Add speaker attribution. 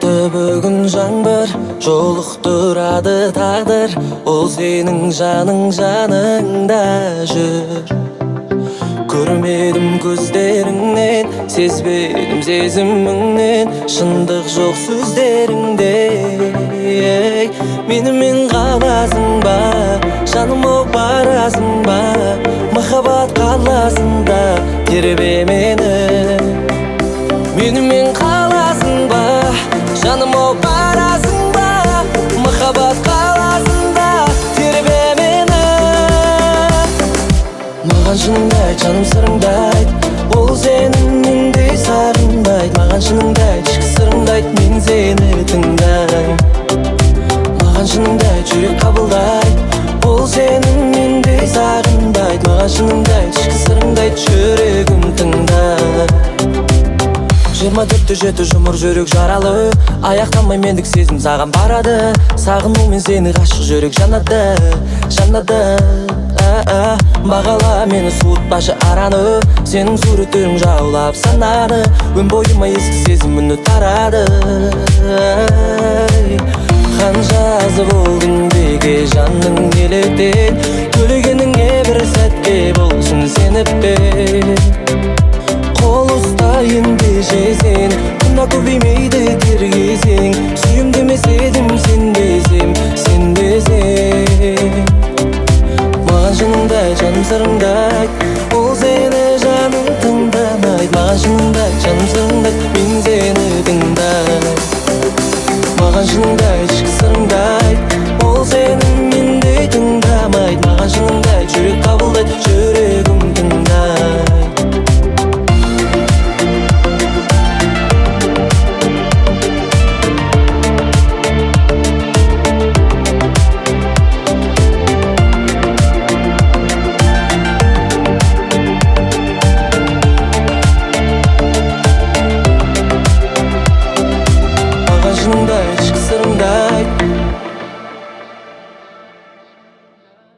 Speaker 1: Жауды бүгін жаңбыр, жолықтырады тағдыр. Ол сенің жаның жаныңда жүр. Көрмедім көздеріңнен, сезбедім сезіміңнен, шындық жоқ сөздеріңде. Менімен қаласың ба, жаным ау барасың ба, махаббат қаласында тербе мені. Менімен қаласың ба, жаным ау барасың ба, махаббат қаласында тербе мені. Маған шыныңды айт, жаным сырыңды айт, ол сенің мендей сағынбайды. Маған шыныңды айт, ішкі сырыңды айт, мен сені тыңдаймын. Маған шыныңды айт, жүрек қабылдайды, ол сенің мендей сағынбайды. Маған шыныңды айт, ішкі сырыңды айт, жүрегім тыңдайды. 24-те жеті жұмыр жүрек жаралы, аяқтамай мендік сезім саған барады. Сағынумен сені ғашық жүрек жанады, жанады. Бағала мені суытпашы араны, сенің суреттерің жаулап сананы. Өн бойыма ескі сезім үні тарады. Қанша азы болдың беге жанның неліктен, төлегеніңе бір сәтке болсын сеніп бер. Қол ұстайын десе сен, күнә көбеймейді тергесең. Сүйем демес едім сенбесем, сенбесең. Маған шыныңды айт, жаным сырыңды айт, ол сені жаның тыңдамайды. Маған шыныңды айт, жаным сырыңды айт.